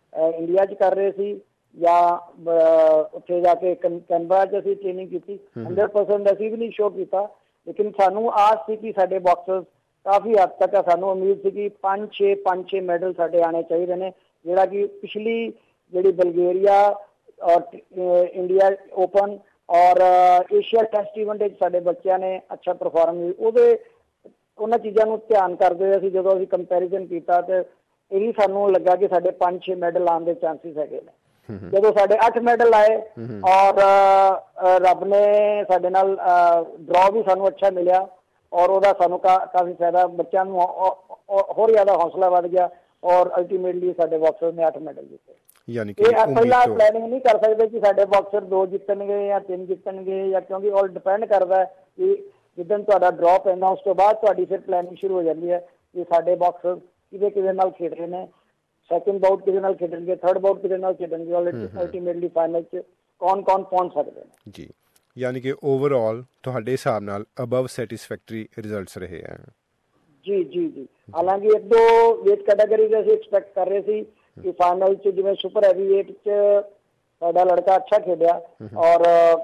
ਇੰਡੀਆ 'ਚ ਕਰ ਰਹੇ ਸੀ ਜਾਂ ਉੱਥੇ ਜਾ ਕੇ ਕੈਨਬਰਾ 'ਚ ਅਸੀਂ ਟ੍ਰੇਨਿੰਗ ਕੀਤੀ, ਹੰਡਰਡ ਪਰਸੈਂਟ ਅਸੀਂ ਵੀ ਨਹੀਂ ਸ਼ੋਅ ਕੀਤਾ, ਲੇਕਿਨ ਸਾਨੂੰ ਆਸ ਸੀ ਕਿ ਸਾਡੇ ਬਾਕਸਰਸ ਕਾਫੀ ਹੱਦ ਤੱਕ ਸਾਨੂੰ ਉਮੀਦ ਸੀ ਕਿ ਪੰਜ ਛੇ ਪੰਜ ਛੇ ਮੈਡਲ ਸਾਡੇ ਆਉਣੇ ਚਾਹੀਦੇ ਨੇ, ਜਿਹੜਾ ਕਿ ਪਿਛਲੀ ਜਿਹੜੀ ਬਲਗੇਰੀਆ ਔਰ ਇੰਡੀਆ ਓਪਨ ਔਰ ਏਸ਼ੀਆ ਟੈਸਟ ਇਵੈਂਟ ਵਿੱਚ ਸਾਡੇ ਬੱਚਿਆਂ ਨੇ ਅੱਛਾ ਪਰਫਾਰਮ, ਉਹਦੇ ਉਹਨਾਂ ਚੀਜ਼ਾਂ ਨੂੰ ਧਿਆਨ ਕਰਦੇ ਹੋਏ ਅਸੀਂ ਜਦੋਂ ਅਸੀਂ ਕੰਪੈਰੀਜ਼ਨ ਕੀਤਾ ਤੇ ਇਹੀ ਸਾਨੂੰ ਲੱਗਾ ਕਿ ਸਾਡੇ ਪੰਜ ਛੇ ਮੈਡਲ ਆਉਣ ਦੇ ਚਾਂਸਿਸ ਹੈਗੇ ਨੇ। ਜਦੋਂ ਸਾਡੇ ਅੱਠ ਮੈਡਲ ਆਏ ਔਰ ਰੱਬ ਨੇ ਸਾਡੇ ਨਾਲ ਡਰਾਅ ਵੀ ਸਾਨੂੰ ਅੱਛਾ ਮਿਲਿਆ ਔਰ ਉਹਦਾ ਸਾਨੂੰ ਕਾਫੀ ਫਾਇਦਾ, ਬੱਚਿਆਂ ਨੂੰ ਹੋਰ ਜ਼ਿਆਦਾ ਹੌਸਲਾ ਵੱਧ ਗਿਆ ਔਰ ਅਲਟੀਮੇਟਲੀ ਸਾਡੇ ਬਾਕਸਰ ਨੇ ਅੱਠ ਮੈਡਲ ਜਿੱਤੇ। ਯਾਨੀ ਕਿ ਪਹਿਲਾਂ ਪਲੈਨਿੰਗ ਨਹੀਂ ਕਰ ਸਕਦੇ ਕਿ ਸਾਡੇ ਬਾਕਸਰ ਦੋ ਜਿੱਤਣਗੇ ਜਾਂ ਤਿੰਨ ਜਿੱਤਣਗੇ, ਜਾਂ ਕਿਉਂਕਿ ਉਹ ਡਿਪੈਂਡ ਕਰਦਾ ਕਿ ਜਿੱਦਣ ਤੁਹਾਡਾ ਡਰਾਅ ਪੈਂਦਾ ਉਸ ਤੋਂ ਬਾਅਦ ਤੁਹਾਡੀ ਫਿਰ ਪਲੈਨਿੰਗ ਸ਼ੁਰੂ ਹੋ ਜਾਂਦੀ ਹੈ ਕਿ ਸਾਡੇ ਬਾਕਸਰ ਕਿਹਦੇ ਕਿਹਦੇ ਨਾਲ ਖੇਡ ਰਹੇ ਨੇ, ਸੈਕਿੰਡ ਬਾਊਟ ਕਿਹਦੇ ਨਾਲ ਖੇਡਣਗੇ, ਥਰਡ ਬਾਊਟ ਕਿਹਦੇ ਨਾਲ ਖੇਡਣਗੇ, ਅਲਟੀਮੇਟਲੀ ਫਾਈਨਲ 'ਚ ਕੌਣ ਕੌਣ ਪਹੁੰਚ ਸਕਦੇ ਨੇ। ਜੀ, ਯਾਨੀ ਕਿ ਓਵਰਆਲ ਤੁਹਾਡੇ ਹਿਸਾਬ ਨਾਲ ਅਬਵ ਸੈਟਿਸਫੈਕਟਰੀ ਰਿਜ਼ਲਟਸ ਰਹੇ ਹੈ। ਜੀ ਜੀ ਜੀ ਹਾਲਾਂਕਿ ਇੱਕ ਦੋ ਵੇਟ ਕੈਟਾਗਰੀ ਦੇ ਅਸੀਂ ਐਕਸਪੈਕਟ ਕਰ ਰਹੇ ਸੀ ਕਿ ਫਾਈਨਲ 'ਚ ਜਿਵੇਂ ਸੁਪਰ ਹੈਵੀ ਵੇਟ 'ਚ ਸਾਡਾ ਲੜਕਾ ਅੱਛਾ ਖੇਡਿਆ ਔਰ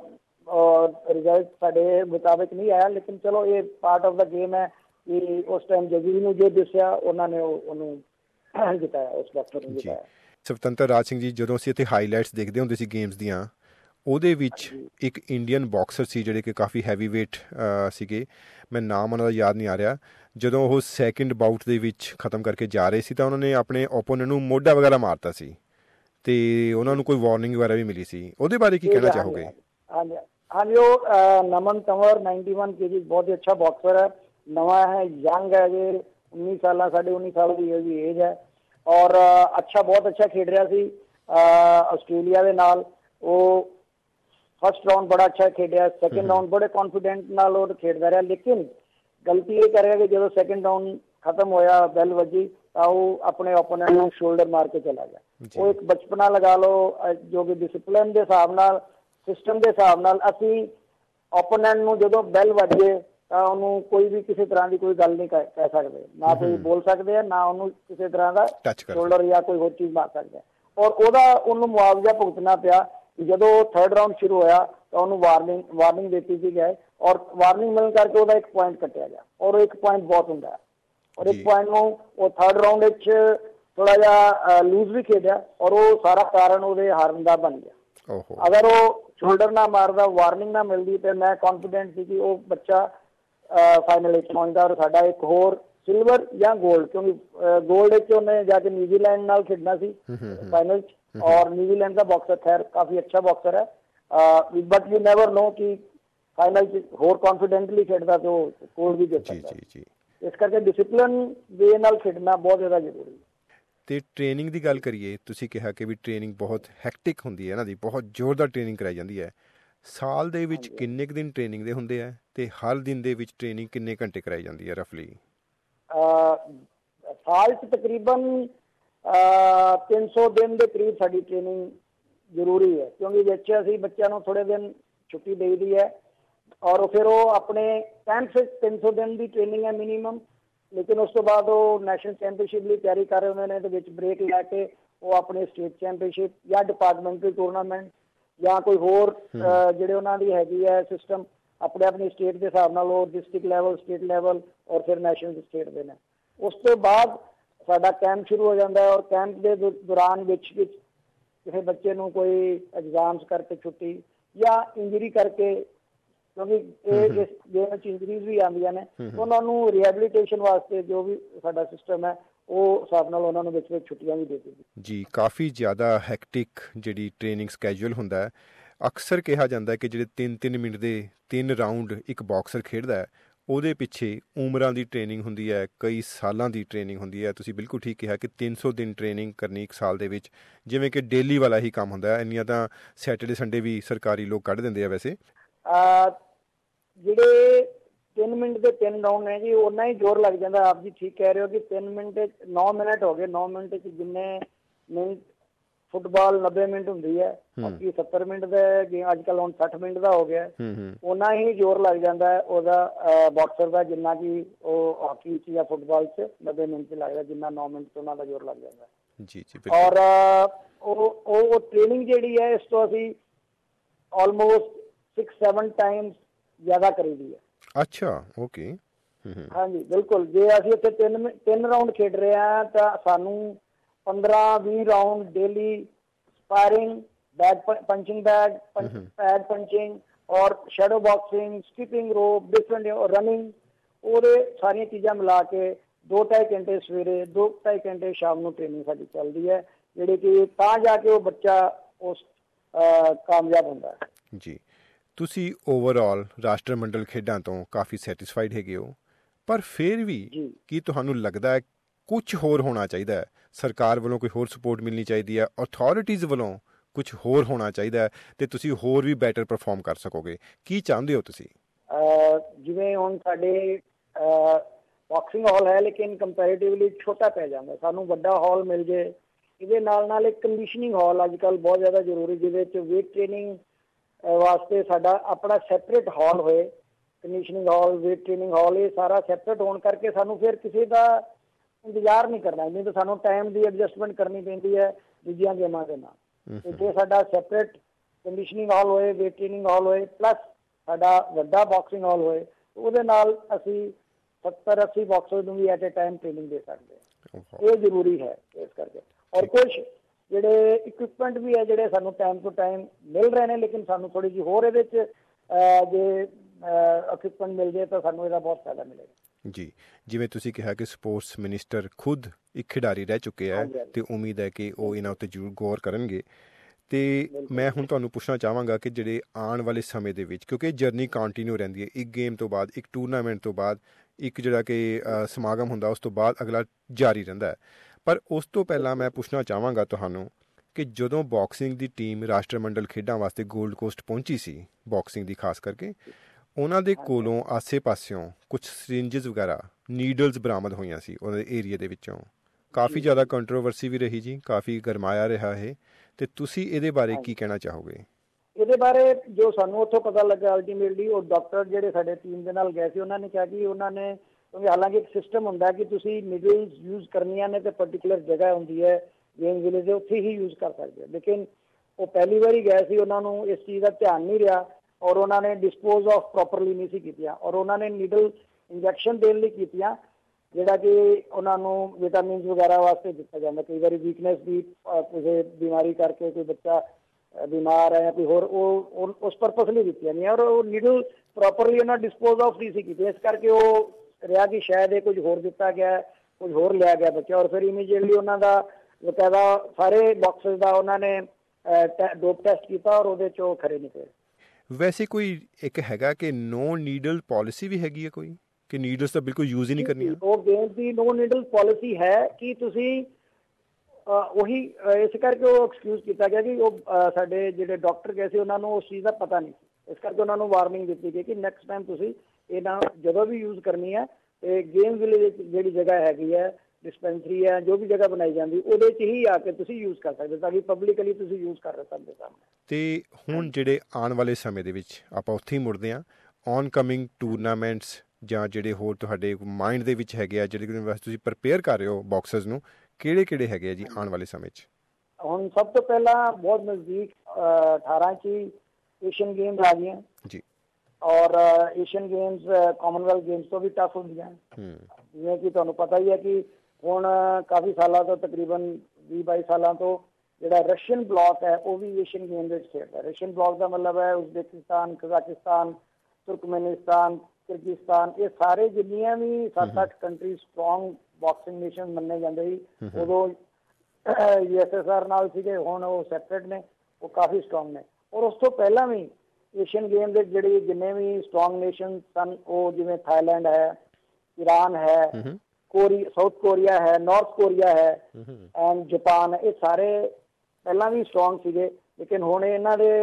ਰਿਜ਼ਲਟ ਸਾਡੇ ਮੁਤਾਬਿਕ ਨਹੀਂ ਆਇਆ, ਲੇਕਿਨ ਚਲੋ ਇਹ ਪਾਰਟ ਆਫ ਦਾ ਗੇਮ ਹੈ ਕਿ ਉਸ ਟਾਈਮ ਜੱਜੀ ਨੂੰ ਜੋ ਦੱਸਿਆ ਉਹਨਾਂ ਨੇ ਉਹਨੂੰ ਜਿਤਾਇਆ, ਉਸ ਡਾਕਟਰ ਨੂੰ ਜਿਤਾਇਆ। ਸਵਤੰਤਰ ਰਾਜ ਸਿੰਘ ਜੀ, ਜਦੋਂ ਅਸੀਂ ਇੱਥੇ ਹਾਈਲਾਈਟਸ ਦੇਖਦੇ ਹੁੰਦੇ ਸੀ ਗੇਮਸ ਦੀਆਂ, ਉਹਦੇ ਵਿੱਚ ਇੱਕ ਇੰਡੀਅਨ ਬਾਕਸਰ ਸੀ ਜਿਹੜੇ ਕਿ ਕਾਫੀ ਹੈਵੀ ਵੇਟ ਸੀਗੇ, ਮੈਂ ਨਾਮ ਉਹਨਾਂ ਦਾ ਯਾਦ ਨਹੀਂ ਆ ਰਿਹਾ, ਜਦੋਂ ਉਹ ਸੈਕਿੰਡ ਬਾਊਟ ਦੇ ਵਿੱਚ ਖ਼ਤਮ ਕਰਕੇ ਜਾ ਰਹੇ ਸੀ ਤਾਂ ਉਹਨਾਂ ਨੇ ਆਪਣੇ ਓਪੋਨੈਂਟ ਨੂੰ ਮੋਢਾ ਵਗੈਰਾ ਮਾਰਤਾ ਸੀ ਅਤੇ ਉਹਨਾਂ ਨੂੰ ਕੋਈ ਵਾਰਨਿੰਗ ਵਗੈਰਾ ਵੀ ਮਿਲੀ ਸੀ, ਉਹਦੇ ਬਾਰੇ ਕੀ ਕਹਿਣਾ ਚਾਹੋਗੇ? ਹਾਂਜੀ ਹਾਂਜੀ, ਉਹ ਨਮਨ ਤੰਵਰ ਨਾਈਨਟੀ ਵਨ ਕੇ ਜੀ ਬਹੁਤ ਹੀ ਅੱਛਾ ਬਾਕਸਰ ਹੈ, ਨਵਾਂ ਹੈ, ਯੰਗ ਹੈ, ਜੇ ਉੱਨੀ ਸਾਲਾਂ ਸਾਢੇ ਉੱਨੀ ਸਾਲ ਦੀ ਉਹਦੀ ਏਜ ਹੈ ਔਰ ਅੱਛਾ ਬਹੁਤ ਅੱਛਾ ਖੇਡ ਰਿਹਾ ਸੀ ਆਸਟ੍ਰੇਲੀਆ ਦੇ ਨਾਲ। ਉਹ ਫਸਟ ਰਾਊਂਡ ਬੜਾ ਅੱਛਾ ਖੇਡਿਆ, ਸੈਕਿੰਡ ਰਾਊਂਡ ਬੜੇ ਕੌਨਫੀਡੈਂਟ ਨਾਲ ਉਹ ਖੇਡਦਾ ਰਿਹਾ, ਲੇਕਿਨ ਗਲਤੀ ਇਹ ਕਰ ਰਿਹਾ ਕਿ ਜਦੋਂ ਸੈਕਿੰਡ ਰਾਊਂਡ ਖਤਮ ਹੋਇਆ, ਬੈਲ ਵੱਜੀ, ਤਾਂ ਉਹ ਆਪਣੇ ਓਪੋਨੈਂਟ ਨੂੰ ਸ਼ੋਲਡਰ ਮਾਰ ਕੇ ਚਲਾ ਗਿਆ। ਉਹ ਇੱਕ ਬਚਪਨਾ ਲਗਾ ਲਓ ਜੋ ਕਿ ਡਿਸਿਪਲਿਨ ਦੇ ਹਿਸਾਬ ਨਾਲ, ਸਿਸਟਮ ਦੇ ਹਿਸਾਬ ਨਾਲ ਅਸੀਂ ਓਪੋਨੈਂਟ ਨੂੰ ਜਦੋਂ ਬੈਲ ਵੱਜੇ ਤਾਂ ਉਹਨੂੰ ਕੋਈ ਵੀ ਕਿਸੇ ਤਰ੍ਹਾਂ ਦੀ ਕੋਈ ਗੱਲ ਨਹੀਂ ਕਹਿ ਸਕਦੇ, ਨਾ ਕੋਈ ਬੋਲ ਸਕਦੇ ਆ, ਨਾ ਉਹਨੂੰ ਕਿਸੇ ਤਰ੍ਹਾਂ ਦਾ ਸ਼ੋਲਡਰ ਜਾਂ ਕੋਈ ਹੋਰ ਚੀਜ਼ ਮਾਰ ਸਕਦੇ, ਔਰ ਉਹਦਾ ਉਹਨੂੰ ਮੁਆਵਜ਼ਾ ਭੁਗਤਣਾ ਪਿਆ। ਜਦੋਂ ਥਰਡ ਰਾਊਂਡ ਸ਼ੁਰੂ ਹੋਇਆ ਤਾਂ ਉਹਨੂੰ ਵਾਰਨਿੰਗ ਵਾਰਨਿੰਗ ਦਿੱਤੀ ਸੀ ਗਏ ਔਰ ਵਾਰਨਿੰਗ ਮਿਲਣ ਕਰਕੇ ਉਹਦਾ ਇੱਕ ਪੁਆਇੰਟ ਕੱਟਿਆ ਗਿਆ ਔਰ ਇੱਕ ਪੁਆਇੰਟ ਬਹੁਤ ਹੁੰਦਾ ਹੈ ਔਰ ਇੱਕ ਪੁਆਇੰਟ ਨੂੰ ਉਹ ਥਰਡ ਰਾਊਂਡ ਵਿੱਚ ਥੋੜਾ ਜਿਹਾ ਲੂਜ਼ ਵੀ ਖੇਡਿਆ ਔਰ ਉਹ ਸਾਰਾ ਕਾਰਨ ਉਹਦੇ ਹਾਰਨ ਦਾ ਬਣ ਗਿਆ। ਅਗਰ ਉਹ ਸ਼ੋਲਡਰ ਨਾ ਮਾਰਦਾ, ਵਾਰਨਿੰਗ ਨਾ ਮਿਲਦੀ, ਤੇ ਮੈਂ ਕੌਨਫੀਡੈਂਟ ਸੀ ਕਿ ਉਹ ਬੱਚਾ ਫਾਈਨਲ ਵਿੱਚ ਪਹੁੰਚਦਾ ਔਰ ਸਾਡਾ ਇੱਕ ਹੋਰ ਸਿਲਵਰ ਜਾਂ ਗੋਲਡ, ਕਿਉਂਕਿ ਗੋਲਡ ਵਿੱਚ ਉਹਨੇ ਜਾ ਕੇ ਨਿਊਜ਼ੀਲੈਂਡ ਨਾਲ ਖੇਡਣਾ ਸੀ ਫਾਈਨਲ 'ਚ ਔਰ ਨਿਊਜ਼ੀਲੈਂਡ ਦਾ ਬਾਕਸਰ ਖੈਰ ਕਾਫੀ ਅੱਛਾ ਬਾਕਸਰ ਹੈ, ਬਟ ਯੂ ਨੈਵਰ ਨੋ ਕਿ ਫਾਈਨਲ 'ਚ ਹੋਰ ਕੌਨਫੀਡੈਂਟਲੀ ਖੇਡਦਾ ਤੇ ਉਹ ਗੋਲਡ ਵੀ ਜਿੱਤ ਸਕਦਾ। ਇਸ ਕਰਕੇ ਡਿਸਿਪਲਿਨ ਵੇ ਨਾਲ ਖੇਡਣਾ ਬਹੁਤ ਜ਼ਿਆਦਾ ਜ਼ਰੂਰੀ ਹੈ। ਅਤੇ ਟ੍ਰੇਨਿੰਗ ਦੀ ਗੱਲ ਕਰੀਏ, ਤੁਸੀਂ ਕਿਹਾ ਕਿ ਵੀ ਟ੍ਰੇਨਿੰਗ ਬਹੁਤ ਹੈਕਟਿਕ ਹੁੰਦੀ ਹੈ ਇਹਨਾਂ ਦੀ, ਬਹੁਤ ਜ਼ੋਰਦਾਰ ਟ੍ਰੇਨਿੰਗ ਕਰਾਈ ਜਾਂਦੀ ਹੈ। ਸਾਲ ਦੇ ਵਿੱਚ ਕਿੰਨੇ ਕੁ ਦਿਨ ਟ੍ਰੇਨਿੰਗ ਦੇ ਹੁੰਦੇ ਹੈ ਅਤੇ ਹਰ ਦਿਨ ਦੇ ਵਿੱਚ ਟ੍ਰੇਨਿੰਗ ਕਿੰਨੇ ਘੰਟੇ ਕਰਾਈ ਜਾਂਦੀ ਹੈ ਰਫਲੀ? ਸਾਲ 'ਚ ਤਕਰੀਬਨ ਤਿੰਨ ਸੌ ਦਿਨ ਦੇ ਕਰੀਬ ਸਾਡੀ ਟ੍ਰੇਨਿੰਗ ਜ਼ਰੂਰੀ ਹੈ, ਕਿਉਂਕਿ ਵਿੱਚ ਅਸੀਂ ਬੱਚਿਆਂ ਨੂੰ ਥੋੜ੍ਹੇ ਦਿਨ ਛੁੱਟੀ ਦੇਈ ਦੀ ਹੈ ਔਰ ਫਿਰ ਉਹ ਆਪਣੇ ਕੈਂਪ ਵਿੱਚ ਤਿੰਨ ਸੌ ਦਿਨ ਦੀ ਟ੍ਰੇਨਿੰਗ ਹੈ ਮਿਨੀਮਮ, ਲੇਕਿਨ ਉਸ ਤੋਂ ਬਾਅਦ ਉਹ ਨੈਸ਼ਨਲ ਚੈਂਪੀਅਨਸ਼ਿਪ ਲਈ ਤਿਆਰੀ ਕਰ ਰਹੇ ਹੁੰਦੇ ਨੇ ਤੇ ਵਿੱਚ ਬ੍ਰੇਕ ਲੈ ਕੇ ਉਹ ਆਪਣੇ ਸਟੇਟ ਚੈਂਪੀਅਨਸ਼ਿਪ ਜਾਂ ਡਿਪਾਰਟਮੈਂਟਲ ਟੂਰਨਾਮੈਂਟ ਜਾਂ ਕੋਈ ਹੋਰ ਜਿਹੜੇ ਉਹਨਾਂ ਦੀ ਹੈਗੀ ਹੈ ਸਿਸਟਮ ਆਪਣੇ ਆਪਣੀ ਸਟੇਟ ਦੇ ਹਿਸਾਬ ਨਾਲ ਉਹ ਡਿਸਟ੍ਰਿਕਟ ਲੈਵਲ, ਸਟੇਟ ਲੈਵਲ ਔਰ ਫਿਰ ਨੈਸ਼ਨਲ ਸਟੇਟ ਦੇ ਨੇ। ਉਸ ਤੋਂ ਬਾਅਦ ਸਾਡਾ ਕੈਂਪ ਸ਼ੁਰੂ ਹੋ ਜਾਂਦਾ ਹੈ ਔਰ ਕੈਂਪ ਦੇ ਦੌਰਾਨ ਵਿੱਚ ਵਿੱਚ ਕਿਸੇ ਬੱਚੇ ਨੂੰ ਕੋਈ ਐਗਜ਼ਾਮਸ ਕਰਕੇ ਛੁੱਟੀ ਜਾਂ ਇੰਜਰੀ ਕਰਕੇ, ਕਿਉਂਕਿ ਇਹ ਇਸ ਗੇਮ ਵਿੱਚ ਇੰਜਰੀਜ਼ ਵੀ ਆਉਂਦੀਆਂ ਨੇ, ਉਹਨਾਂ ਨੂੰ ਰੀਹੈਬਲੀਟੇਸ਼ਨ ਵਾਸਤੇ ਜੋ ਵੀ ਸਾਡਾ ਸਿਸਟਮ ਹੈ ਉਹ ਹਿਸਾਬ ਨਾਲ ਉਹਨਾਂ ਨੂੰ ਵਿੱਚ ਵਿੱਚ ਛੁੱਟੀਆਂ ਵੀ ਦੇ ਦਿੱਤੀ ਜੀ। ਕਾਫੀ ਜ਼ਿਆਦਾ ਹੈਕਟਿਕ ਜਿਹੜੀ ਟ੍ਰੇਨਿੰਗ ਸਕੈਜੂਅਲ ਹੁੰਦਾ ਹੈ। ਅਕਸਰ ਕਿਹਾ ਜਾਂਦਾ ਹੈ ਕਿ ਜਿਹੜੇ ਤਿੰਨ ਤਿੰਨ ਮਿੰਟ ਦੇ ਤਿੰਨ ਰਾਊਂਡ ਇੱਕ ਬਾਕਸਰ ਖੇਡਦਾ ਹੈ, ਉਹਦੇ ਪਿੱਛੇ ਉਮਰਾਂ ਦੀ ਟ੍ਰੇਨਿੰਗ ਹੁੰਦੀ ਹੈ, ਕਈ ਸਾਲਾਂ ਦੀ ਟ੍ਰੇਨਿੰਗ ਹੁੰਦੀ ਹੈ। ਤੁਸੀਂ ਬਿਲਕੁਲ ਠੀਕ ਕਿਹਾ ਕਿ ਤਿੰਨ ਸੌ ਦਿਨ ਟ੍ਰੇਨਿੰਗ ਕਰਨੀ ਇੱਕ ਸਾਲ ਦੇ ਵਿੱਚ, ਜਿਵੇਂ ਕਿ ਡੇਲੀ ਵਾਲਾ ਹੀ ਕੰਮ ਹੁੰਦਾ ਹੈ। ਇੰਨੀਆਂ ਤਾਂ ਸੈਟਰਡੇ ਸੰਡੇ ਵੀ ਸਰਕਾਰੀ ਲੋਕ ਕੱਢ ਦਿੰਦੇ ਆ। ਵੈਸੇ ਜਿਹੜੇ ਤਿੰਨ ਮਿੰਟ ਦੇ ਤਿੰਨ ਰਾਊਂਡ ਨੇ ਜੀ, ਓਨਾ ਹੀ ਜ਼ੋਰ ਲੱਗ ਜਾਂਦਾ। ਆਪ ਜੀ ਠੀਕ ਕਹਿ ਰਹੇ ਹੋ ਕਿ ਤਿੰਨ ਮਿੰਟ ਨੌ ਮਿੰਟ ਹੋ ਗਏ, ਨੌ ਮਿੰਟ 'ਚ ਜਿੰਨੇ ਮਿੰਟ ਫੁੱਟਬਾਲ ਨੱਬੇ ਮਿੰਟ ਹੁੰਦੀ ਹੈ, ਬਾਕੀ ਸੱਤਰ ਮਿੰਟ ਦਾ ਗੇਮ ਅੱਜ ਕੱਲ੍ਹ ਹੁਣ ਸੱਠ ਮਿੰਟ ਦਾ ਹੋ ਗਿਆ, ਓਨਾ ਹੀ ਜ਼ੋਰ ਲੱਗ ਜਾਂਦਾ ਹੈ ਉਹਦਾ ਬਾਕਸਰ ਦਾ, ਜਿੰਨਾ ਕਿ ਉਹ ਹਾਕੀ 'ਚ ਜਾਂ ਫੁੱਟਬਾਲ 'ਚ ਨੱਬੇ ਮਿੰਟ 'ਚ ਲੱਗਦਾ, ਜਿੰਨਾ ਨੌ ਮਿੰਟ 'ਚ ਉਹਨਾਂ ਦਾ ਜ਼ੋਰ ਲੱਗ ਜਾਂਦਾ। ਜੀ ਜੀ ਔਰ ਉਹ ਉਹ ਟ੍ਰੇਨਿੰਗ ਜਿਹੜੀ ਹੈ ਇਸ ਤੋਂ ਅਸੀਂ ਆਲਮੋਸਟ ਸਿਕਸ ਸੈਵਨ ਟਾਈਮਸ ਜ਼ਿਆਦਾ ਕਰੀਦੀ ਹੈ। ਅੱਛਾ, ਓਕੇ। ਹਾਂਜੀ ਬਿਲਕੁਲ, ਜੇ ਅਸੀਂ ਇੱਥੇ ਤਿੰਨ ਤਿੰਨ ਰਾਊਂਡ ਖੇਡ ਰਹੇ ਹਾਂ ਤਾਂ ਸਾਨੂੰ ਪੰਦਰਾਂ ਵੀਹ round daily sparring, bag punching bag, pad punching और shadow boxing, skipping rope, different running, और सारिया चीज़ां मिला के दो ढाई घंटे सवेरे दो ढाई घंटे शाम को ट्रेनिंग साडी चलती है, जिहड़ी कि तां जाके वो बच्चा उस कामयाब होंदा है। जी, ਤੁਸੀਂ ਓਵਰਆਲ ਰਾਸ਼ਟਰਮੰਡਲ ਖੇਡਾਂ ਤੋਂ ਕਾਫੀ ਸੈਟੀਸਫਾਈਡ ਹੈਗੇ ਹੋ, ਪਰ ਫਿਰ ਵੀ ਕੀ ਤੁਹਾਨੂੰ ਲੱਗਦਾ ਹੈ ਕੁਝ ਹੋਰ ਹੋਣਾ ਚਾਹੀਦਾ ਹੈ? ਸਰਕਾਰ ਵੱਲੋਂ ਕੋਈ ਹੋਰ ਸਪੋਰਟ ਮਿਲਣੀ ਚਾਹੀਦੀ ਹੈ, ਅਥਾਰਟੀਜ਼ ਵੱਲੋਂ ਕੁਝ ਹੋਰ ਹੋਣਾ ਚਾਹੀਦਾ ਹੈ ਤੇ ਤੁਸੀਂ ਹੋਰ ਵੀ ਬੈਟਰ ਪਰਫਾਰਮ ਕਰ ਸਕੋਗੇ? ਕੀ ਚਾਹੁੰਦੇ ਹੋ ਤੁਸੀਂ? ਜਿਵੇਂ ਹੁਣ ਸਾਡੇ ਬਾਕਸਿੰਗ ਹਾਲ ਹੈ ਲੇਕਿਨ ਕੰਪੈਰੀਟਿਵਲੀ ਛੋਟਾ ਪੈ ਜਾਂਦਾ, ਸਾਨੂੰ ਵੱਡਾ ਹਾਲ ਮਿਲ ਜੇ। ਇਹਦੇ ਨਾਲ ਨਾਲ ਇੱਕ ਕੰਡੀਸ਼ਨਿੰਗ ਹਾਲ ਅੱਜ ਕੱਲ੍ਹ ਬਹੁਤ ਜ਼ਿਆਦਾ ਜ਼ਰੂਰੀ, ਜਿਹਦੇ ਵਿੱਚ ਵੇਟ ਟ੍ਰੇਨਿੰਗ ਵਾਸਤੇ ਸਾਡਾ ਆਪਣਾ ਸੈਪਰੇਟ ਹਾਲ ਹੋਏ। Conditioning hall, weight training hall, ਇਹ ਸਾਰਾ ਸੈਪਰੇਟ ਹੋਣ ਕਰਕੇ ਸਾਨੂੰ ਫਿਰ ਕਿਸੇ ਦਾ ਇੰਤਜ਼ਾਰ ਨਹੀਂ ਕਰਨਾ, ਨਹੀਂ ਤਾਂ ਸਾਨੂੰ ਟਾਈਮ ਦੀ ਐਡਜਸਟਮੈਂਟ ਕਰਨੀ ਪੈਂਦੀ ਹੈ ਦੂਜੀਆਂ ਗੇਮਾਂ ਦੇ ਨਾਲ। ਇੱਥੇ ਸਾਡਾ ਸੈਪਰੇਟ ਕੰਡੀਸ਼ਨਿੰਗ ਹਾਲ ਹੋਏ, ਵੇਟ ਟ੍ਰੇਨਿੰਗ ਹਾਲ ਹੋਏ, ਪਲੱਸ ਸਾਡਾ ਵੱਡਾ ਬਾਕਸਿੰਗ ਹਾਲ ਹੋਏ, ਉਹਦੇ ਨਾਲ ਅਸੀਂ ਸੱਤਰ ਅੱਸੀ ਬਾਕਸਰ ਨੂੰ ਵੀ ਐਟ ਏ ਟਾਈਮ ਟ੍ਰੇਨਿੰਗ ਦੇ ਸਕਦੇ ਹਾਂ। ਇਹ ਜ਼ਰੂਰੀ ਹੈ ਇਸ ਕਰਕੇ। ਔਰ ਕੁਝ ਜਿਹੜੇ ਇਕਵਿਪਮੈਂਟ ਵੀ ਹੈ ਜਿਹੜੇ ਸਾਨੂੰ ਟਾਈਮ ਟੂ ਟਾਈਮ ਮਿਲ ਰਹੇ ਨੇ, ਲੇਕਿਨ ਸਾਨੂੰ ਥੋੜ੍ਹੀ ਜਿਹੀ ਹੋਰ ਇਹਦੇ 'ਚ ਜੇ ਇਕਵਿਪਮੈਂਟ ਮਿਲ ਜਾਏ ਤਾਂ ਸਾਨੂੰ ਇਹਦਾ ਬਹੁਤ ਫਾਇਦਾ ਮਿਲੇਗਾ। ਜੀ, ਜਿਵੇਂ ਤੁਸੀਂ ਕਿਹਾ ਕਿ ਸਪੋਰਟਸ ਮਿਨਿਸਟਰ ਖੁਦ ਇੱਕ ਖਿਡਾਰੀ ਰਹਿ ਚੁੱਕੇ ਹੈ ਅਤੇ ਉਮੀਦ ਹੈ ਕਿ ਉਹ ਇਹਨਾਂ ਉੱਤੇ ਜ਼ਰੂਰ ਗੌਰ ਕਰਨਗੇ। ਅਤੇ ਮੈਂ ਹੁਣ ਤੁਹਾਨੂੰ ਪੁੱਛਣਾ ਚਾਹਾਂਗਾ ਕਿ ਜਿਹੜੇ ਆਉਣ ਵਾਲੇ ਸਮੇਂ ਦੇ ਵਿੱਚ, ਕਿਉਂਕਿ ਜਰਨੀ ਕੰਟੀਨਿਊ ਰਹਿੰਦੀ ਹੈ, ਇੱਕ ਗੇਮ ਤੋਂ ਬਾਅਦ ਇੱਕ ਟੂਰਨਾਮੈਂਟ ਤੋਂ ਬਾਅਦ ਇੱਕ ਜਿਹੜਾ ਕਿ ਸਮਾਗਮ ਹੁੰਦਾ, ਉਸ ਤੋਂ ਬਾਅਦ ਅਗਲਾ ਜਾਰੀ ਰਹਿੰਦਾ ਹੈ, ਪਰ ਉਸ ਤੋਂ ਪਹਿਲਾਂ ਮੈਂ ਪੁੱਛਣਾ ਚਾਹਾਂਗਾ ਤੁਹਾਨੂੰ ਕਿ ਜਦੋਂ ਬਾਕਸਿੰਗ ਦੀ ਟੀਮ ਰਾਸ਼ਟਰਮੰਡਲ ਖੇਡਾਂ ਵਾਸਤੇ ਗੋਲਡ ਕੋਸਟ ਪਹੁੰਚੀ ਸੀ, ਬਾਕਸਿੰਗ ਦੀ ਖਾਸ ਕਰਕੇ, ਉਹਨਾਂ ਦੇ ਕੋਲੋਂ ਆਸੇ ਪਾਸਿਓਂ ਕੁਛ ਸਰਿੰਜਸ ਵਗੈਰਾ, ਨੀਡਲਸ ਬਰਾਮਦ ਹੋਈਆਂ ਸੀ ਉਹਨਾਂ ਦੇ ਏਰੀਏ ਦੇ ਵਿੱਚੋਂ। ਕਾਫੀ ਜ਼ਿਆਦਾ ਕੰਟਰੋਵਰਸੀ ਵੀ ਰਹੀ ਜੀ, ਕਾਫੀ ਗਰਮਾਇਆ ਰਿਹਾ ਇਹ, ਅਤੇ ਤੁਸੀਂ ਇਹਦੇ ਬਾਰੇ ਕੀ ਕਹਿਣਾ ਚਾਹੋਗੇ? ਇਹਦੇ ਬਾਰੇ ਜੋ ਸਾਨੂੰ ਉੱਥੋਂ ਪਤਾ ਲੱਗਾ ਅਲਟੀਮੇਟਲੀ, ਉਹ ਡਾਕਟਰ ਜਿਹੜੇ ਸਾਡੇ ਟੀਮ ਦੇ ਨਾਲ ਗਏ ਸੀ ਉਹਨਾਂ ਨੇ ਕਿਹਾ ਕਿ ਉਹਨਾਂ ਨੇ, ਕਿਉਂਕਿ ਹਾਲਾਂਕਿ ਇੱਕ ਸਿਸਟਮ ਹੁੰਦਾ ਕਿ ਤੁਸੀਂ ਨੀਡਲਸ ਯੂਜ਼ ਕਰਨੀਆਂ ਨੇ ਤੇ ਪਰਟੀਕੂਲਰ ਜਗ੍ਹਾ ਹੁੰਦੀ ਹੈ ਗੇਮ ਵਿਲੇਜ ਦੇ, ਉੱਥੇ ਹੀ ਯੂਜ਼ ਕਰ ਸਕਦੇ ਹੋ, ਲੇਕਿਨ ਉਹ ਪਹਿਲੀ ਵਾਰੀ ਗਏ ਸੀ, ਉਹਨਾਂ ਨੂੰ ਇਸ ਚੀਜ਼ ਦਾ ਧਿਆਨ ਨਹੀਂ ਰਿਹਾ ਔਰ ਉਹਨਾਂ ਨੇ ਡਿਸਪੋਜ਼ ਆਫ ਪ੍ਰੋਪਰਲੀ ਨਹੀਂ ਸੀ ਕੀਤੀਆਂ, ਔਰ ਉਹਨਾਂ ਨੇ ਨੀਡਲ ਇੰਜੈਕਸ਼ਨ ਦੇਣ ਲਈ ਕੀਤੀਆਂ, ਜਿਹੜਾ ਕਿ ਉਹਨਾਂ ਨੂੰ ਵਿਟਾਮਿਨਸ ਵਗੈਰਾ ਵਾਸਤੇ ਦਿੱਤਾ ਜਾਂਦਾ। ਕਈ ਵਾਰੀ ਵੀਕਨੈਸ ਦੀ ਕਿਸੇ ਬਿਮਾਰੀ ਕਰਕੇ ਕੋਈ ਬੱਚਾ ਬਿਮਾਰ ਹੈ ਜਾਂ ਕੋਈ ਹੋਰ, ਉਹ ਉਸ ਪਰਪਸ ਲਈ ਦਿੱਤੀਆਂ ਨਹੀਂ, ਔਰ ਉਹ ਨੀਡਲ ਪ੍ਰੋਪਰਲੀ ਉਹਨਾਂ ਡਿਸਪੋਜ਼ ਆਫ ਨਹੀਂ ਸੀ ਕੀਤੀ, ਇਸ ਕਰਕੇ ਉਹ ਰਿਹਾ ਕਿ ਸ਼ਾਇਦ ਇਹ ਕੁਝ ਹੋਰ ਦਿੱਤਾ ਗਿਆ, ਕੁਝ ਹੋਰ ਲਿਆ ਗਿਆ ਬੱਚਾ, ਔਰ ਫਿਰ ਇਮੀਡੀਏਟਲੀ ਉਹਨਾਂ ਦਾ ਬਕਾਇਦਾ ਸਾਰੇ ਬਾਕਸਿਸ ਦਾ ਉਹਨਾਂ ਨੇ ਡੋਪ ਟੈਸਟ ਕੀਤਾ ਔਰ ਉਹਦੇ 'ਚ ਉਹ ਖਰੇ ਨਹੀਂ ਪਏ। ਵੈਸੇ ਕੋਈ ਇੱਕ ਹੈਗਾ ਕਿ ਨੋ ਨੀਡਲ ਪਾਲਿਸੀ ਵੀ ਹੈਗੀ ਹੈ ਕੋਈ, ਕਿ ਨੀਡਲਸ ਤਾਂ ਬਿਲਕੁਲ ਯੂਜ਼ ਹੀ ਨਹੀਂ ਕਰਨੀ? ਉਹ ਗੇਮ ਦੀ ਨੋ ਨੀਡਲ ਪਾਲਿਸੀ ਹੈ ਕਿ ਤੁਸੀਂ ਉਹੀ, ਇਸ ਕਰਕੇ ਉਹ ਐਕਸਕਿਊਜ਼ ਕੀਤਾ ਗਿਆ ਕਿ ਉਹ ਸਾਡੇ ਜਿਹੜੇ ਡਾਕਟਰ ਗਏ ਸੀ ਉਹਨਾਂ ਨੂੰ ਉਸ ਚੀਜ਼ ਦਾ ਪਤਾ ਨਹੀਂ ਸੀ, ਇਸ ਕਰਕੇ ਉਹਨਾਂ ਨੂੰ ਵਾਰਨਿੰਗ ਦਿੱਤੀ ਗਈ ਕਿ ਨੈਕਸਟ ਟਾਈਮ ਤੁਸੀਂ ਇਹਨਾਂ ਜਦੋਂ ਵੀ ਯੂਜ਼ ਕਰਨੀ ਹੈ ਤੇ ਗੇਮ ਵਿਲੇਜ ਜਿਹੜੀ ਜਗ੍ਹਾ ਹੈਗੀ ਹੈ, ਡਿਸਪੈਂਸਰੀ ਹੈ, ਜੋ ਵੀ ਜਗ੍ਹਾ ਬਣਾਈ ਜਾਂਦੀ ਉਹਦੇ 'ਚ ਹੀ ਆ ਕੇ ਤੁਸੀਂ ਯੂਜ਼ ਕਰ ਸਕਦੇ, ਤਾਂ ਕਿ ਪਬਲਿਕਲੀ ਤੁਸੀਂ ਯੂਜ਼ ਕਰ ਸਕਦੇ ਸਾਹਮਣੇ। ਅਤੇ ਹੁਣ ਜਿਹੜੇ ਆਉਣ ਵਾਲੇ ਸਮੇਂ ਦੇ ਵਿੱਚ ਆਪਾਂ ਉੱਥੇ ਹੀ ਮੁੜਦੇ ਹਾਂ, ਔਨ ਕਮਿੰਗ ਟੂਰਨਾਮੈਂਟਸ ਜਾਂ ਜਿਹੜੇ ਹੋਰ ਤੁਹਾਡੇ ਮਾਇੰਡ ਦੇ ਵਿੱਚ ਹੈਗੇ ਆ, ਜਿਹੜੇ ਵਾਸਤੇ ਤੁਸੀਂ ਪ੍ਰਪੇਅਰ ਕਰ ਰਹੇ ਹੋ ਬਾਕਸਰਸ ਨੂੰ, ਕਿਹੜੇ ਕਿਹੜੇ ਹੈਗੇ ਆ ਜੀ ਆਉਣ ਵਾਲੇ ਸਮੇਂ 'ਚ? ਹੁਣ ਸਭ ਤੋਂ ਪਹਿਲਾਂ ਬਹੁਤ ਨਜ਼ਦੀਕ ਅਠਾਰਾਂ 'ਚ ਹੀ ਏਸ਼ੀਅਨ ਗੇਮਸ ਆ ਗਈਆਂ ਜੀ, ਔਰ ਏਸ਼ੀਅਨ ਗੇਮਸ ਕਾਮਨਵੈਲਥ ਗੇਮਸ ਤੋਂ ਵੀ ਟਫ ਹੁੰਦੀਆਂ, ਜਿਵੇਂ ਕਿ ਤੁਹਾਨੂੰ ਪਤਾ ਹੀ ਹੈ ਕਿ ਹੁਣ ਕਾਫੀ ਸਾਲਾਂ ਤੋਂ, ਤਕਰੀਬਨ ਵੀਹ ਬਾਈ ਸਾਲਾਂ ਤੋਂ ਜਿਹੜਾ ਰਸ਼ੀਅਨ ਬਲਾਕ ਹੈ ਉਹ ਵੀ ਏਸ਼ੀਅਨ ਗੇਮ ਦੇ ਵਿੱਚ ਖੇਡਦਾ। ਰਸ਼ੀਅਨ ਬਲਾਕ ਦਾ ਮਤਲਬ ਹੈ ਉਜ਼ਬੇਕਿਸਤਾਨ, ਕਜ਼ਾਕਿਸਤਾਨ, ਤੁਰਕਮੇਨਿਸਤਾਨ, ਕਿਰਗਿਸਤਾਨ, ਇਹ ਸਾਰੇ ਜਿੰਨੀਆਂ ਵੀ ਸੱਤ ਅੱਠ ਕੰਟਰੀ ਸਟਰੋਂਗ ਬਾਕਸਿੰਗ ਨੇਸ਼ਨ ਮੰਨੇ ਜਾਂਦੇ ਸੀ, ਉਦੋਂ ਯੂ ਐਸ ਐਸ ਆਰ ਨਾਲ ਸੀਗੇ, ਹੁਣ ਉਹ ਸੈਪਰੇਟ ਨੇ, ਉਹ ਕਾਫੀ ਸਟਰੋਂਗ ਨੇ। ਔਰ ਉਸ ਤੋਂ ਪਹਿਲਾਂ ਵੀ ਏਸ਼ੀਅਨ ਗੇਮ ਦੇ ਜਿਹੜੇ ਜਿੰਨੇ ਵੀ ਸਟਰੋਂਗ ਨੇਸ਼ਨ ਸਨ, ਉਹ ਜਿਵੇਂ ਥਾਈਲੈਂਡ ਹੈ, ਈਰਾਨ ਹੈ, ਕੋਰੀ ਸਾਊਥ ਕੋਰੀਆ ਹੈ, ਨਾਰਥ ਕੋਰੀਆ ਹੈ ਐਂਡ ਜਾਪਾਨ, ਇਹ ਸਾਰੇ ਪਹਿਲਾਂ ਵੀ ਸਟਰੋਂਗ ਸੀਗੇ, ਲੇਕਿਨ ਹੁਣ ਇਹਨਾਂ ਦੇ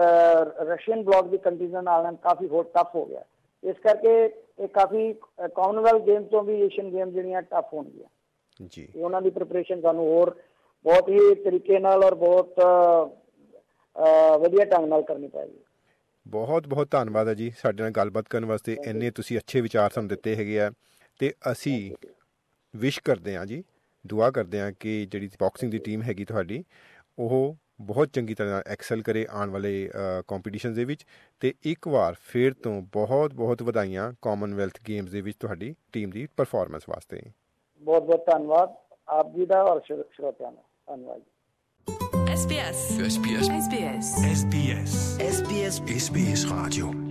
ਰਸ਼ੀਅਨ ਬਲਾਕ ਦੀ ਕੰਟਰੀਜ਼ ਨਾਲ ਕਾਫੀ ਹੋਰ ਟਫ ਹੋ ਗਿਆ, ਇਸ ਕਰਕੇ ਇਹ ਕਾਫੀ ਕਾਮਨਵੈਲਥ ਗੇਮ ਤੋਂ ਵੀ ਏਸ਼ੀਅਨ ਗੇਮ ਜਿਹੜੀਆਂ ਟਫ ਹੋਣਗੀਆਂ ਜੀ। ਉਹਨਾਂ ਦੀ ਪ੍ਰਿਪਰੇਸ਼ਨ ਸਾਨੂੰ ਹੋਰ ਬਹੁਤ ਹੀ ਤਰੀਕੇ ਨਾਲ ਔਰ ਬਹੁਤ ਵਧੀਆ ਢੰਗ ਨਾਲ ਕਰਨੀ ਪਏਗੀ। ਬਹੁਤ ਬਹੁਤ ਧੰਨਵਾਦ ਹੈ ਜੀ ਸਾਡੇ ਨਾਲ ਗੱਲਬਾਤ ਕਰਨ ਵਾਸਤੇ, ਇੰਨੇ ਤੁਸੀਂ ਅੱਛੇ ਵਿਚਾਰ ਸਾਨੂੰ ਦਿੱਤੇ ਹੈਗੇ ਆ, ਅਤੇ ਅਸੀਂ ਵਿਸ਼ ਕਰਦੇ ਹਾਂ ਜੀ ਦੁਆ ਕਰਦੇ ਹਾਂ ਕਿ ਜਿਹੜੀ ਬਾਕਸਿੰਗ ਦੀ ਟੀਮ ਹੈਗੀ ਤੁਹਾਡੀ ਉਹ ਬਹੁਤ ਚੰਗੀ ਤਰ੍ਹਾਂ ਐਕਸਲ ਕਰੇ ਆਉਣ ਵਾਲੇ ਕੰਪੀਟੀਸ਼ਨਸ ਦੇ ਵਿੱਚ। ਅਤੇ ਇੱਕ ਵਾਰ ਫਿਰ ਤੋਂ ਬਹੁਤ ਬਹੁਤ ਵਧਾਈਆਂ ਕਾਮਨਵੈਲਥ ਗੇਮਸ ਦੇ ਵਿੱਚ ਤੁਹਾਡੀ ਟੀਮ ਦੀ ਪਰਫਾਰਮੈਂਸ ਵਾਸਤੇ। ਬਹੁਤ ਬਹੁਤ ਧੰਨਵਾਦ ਆਪ ਜੀ ਦਾ ਔਰ ਸਰੋਤਿਆਂ ਦਾ। ਧੰਨਵਾਦ। S B S S B S S B S S B S S B S Radio।